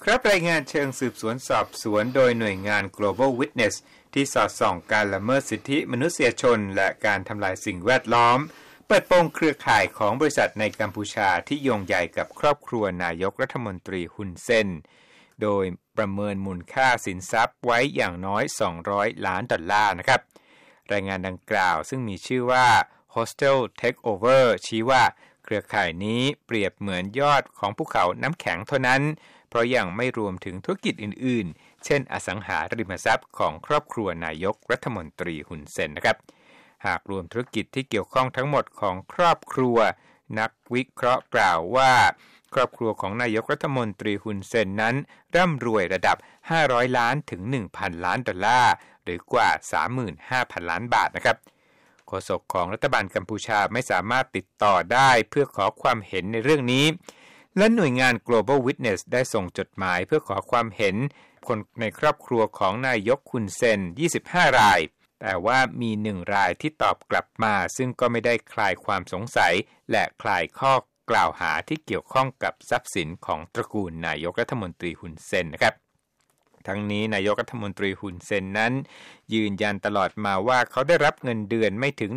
ครับรายงานเชิงสืบสวนสอบสวนโดยหน่วยงาน Global Witness ที่สอดส่องการละเมิดสิทธิมนุษยชนและการทำลายสิ่งแวดล้อมเปิดโปงเครือข่ายของบริษัทในกัมพูชาที่โยงใหญ่กับครอบครัวนายกรัฐมนตรีฮุนเซนโดยประเมินมูลค่าสินทรัพย์ไว้อย่างน้อย$200 ล้านนะครับรายงานดังกล่าวซึ่งมีชื่อว่า Hostile Takeover ชี้ว่าเครือข่ายนี้เปรียบเหมือนยอดของภูเขาน้ำแข็งเท่านั้นเพราะยังไม่รวมถึงธุรกิจอื่นๆเช่นอสังหาริมทรัพย์ของครอบครัวนายกรัฐมนตรีฮุนเซนนะครับหากรวมธุรกิจที่เกี่ยวข้องทั้งหมดของครอบครัวนักวิเคราะห์กล่าวว่าครอบครัวของนายกรัฐมนตรีฮุนเซนนั้นร่ำรวยระดับ$500 ล้านถึง$1,000 ล้านหรือกว่า 35,000 ล้านบาทนะครับโฆษกของรัฐบาลกัมพูชาไม่สามารถติดต่อได้เพื่อขอความเห็นในเรื่องนี้และหน่วยงาน Global Witness ได้ส่งจดหมายเพื่อขอความเห็นคนในครอบครัวของนายกฮุนเซน25 รายแต่ว่ามี1รายที่ตอบกลับมาซึ่งก็ไม่ได้คลายความสงสัยและคลายข้อกล่าวหาที่เกี่ยวข้องกับทรัพย์สินของตระกูลนายกรัฐมนตรีฮุนเซนนะครับทั้งนี้นายกรัฐมนตรีฮุนเซนนั้นยืนยันตลอดมาว่าเขาได้รับเงินเดือนไม่ถึง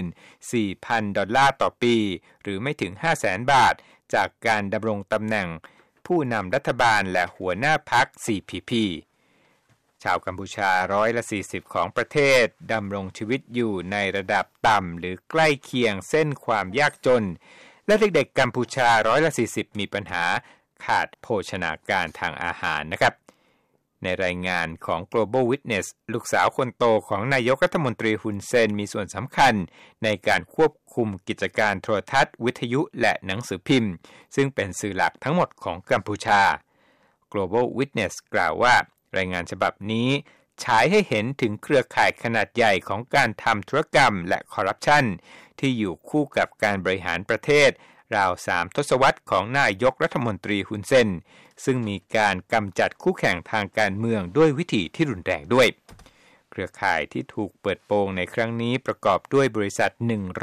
$14,000 ต่อปีหรือไม่ถึง 500,000 บาทจากการดำรงตำแหน่งผู้นำรัฐบาลและหัวหน้าพรรค CPP ชาวกัมพูชา40%ของประเทศดำรงชีวิตอยู่ในระดับต่ำหรือใกล้เคียงเส้นความยากจนและเด็กๆกัมพูชา40%มีปัญหาขาดโภชนาการทางอาหารนะครับในรายงานของ Global Witness ลูกสาวคนโตของนายกรัฐมนตรีฮุนเซนมีส่วนสำคัญในการควบคุมกิจการโทรทัศน์วิทยุและหนังสือพิมพ์ซึ่งเป็นสื่อหลักทั้งหมดของกัมพูชา Global Witness กล่าวว่ารายงานฉบับนี้ฉายให้เห็นถึงเครือข่ายขนาดใหญ่ของการทำธุรกรรมและคอร์รัปชันที่อยู่คู่กับการบริหารประเทศราว3 ทศวรรษของนายกรัฐมนตรีฮุนเซนซึ่งมีการกำจัดคู่แข่งทางการเมืองด้วยวิธีที่รุนแรงด้วยเครือข่ายที่ถูกเปิดโปงในครั้งนี้ประกอบด้วยบริษัท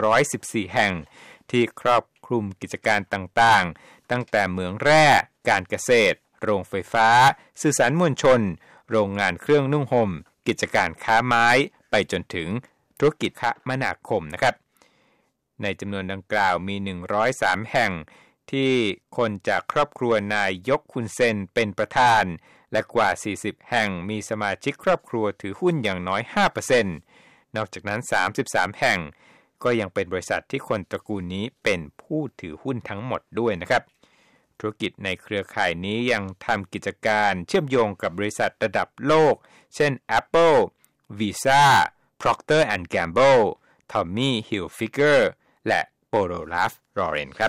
114แห่งที่ครอบคลุมกิจการต่างๆตั้งแต่เหมืองแร่การเกษตรโรงไฟฟ้าสื่อสารมวลชนโรงงานเครื่องนุ่งห่มกิจการค้าไม้ไปจนถึงธุรกิจคมนาคมนะครับในจำนวนดังกล่าวมี103แห่งที่คนจากครอบครัวนายกฮุนเซนเป็นประธานและกว่า40แห่งมีสมาชิกครอบครัวถือหุ้นอย่างน้อย 5% นอกจากนั้น33แห่งก็ยังเป็นบริษัทที่คนตระกูลนี้เป็นผู้ถือหุ้นทั้งหมดด้วยนะครับธุรกิจในเครือข่ายนี้ยังทำกิจการเชื่อมโยงกับบริษัทระดับโลกเช่น Apple, Visa, Procter & Gamble, Tommy Hilfiger และ Polo Ralph Lauren ครับ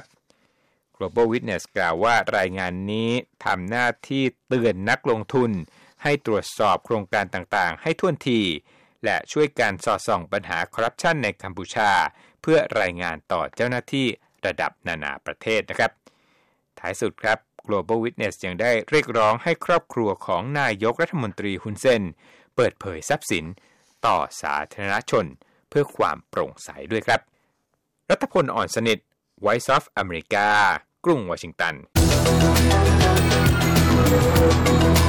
Global Witness กล่าวว่ารายงานนี้ทำหน้าที่เตือนนักลงทุนให้ตรวจสอบโครงการต่างๆให้ท่วนทีและช่วยการสอดส่องปัญหาคอร์รัปชันในกัมพูชาเพื่อรายงานต่อเจ้าหน้าที่ระดับนานาประเทศนะครับท้ายสุดครับ Global Witness ยังได้เรียกร้องให้ครอบครัวของนายกรัฐมนตรีฮุนเซนเปิดเผยทรัพย์สินต่อสาธารณชนเพื่อความโปร่งใสด้วยครับรัฐพล อ่อนสนิท Voice of America กรุงวอชิงตัน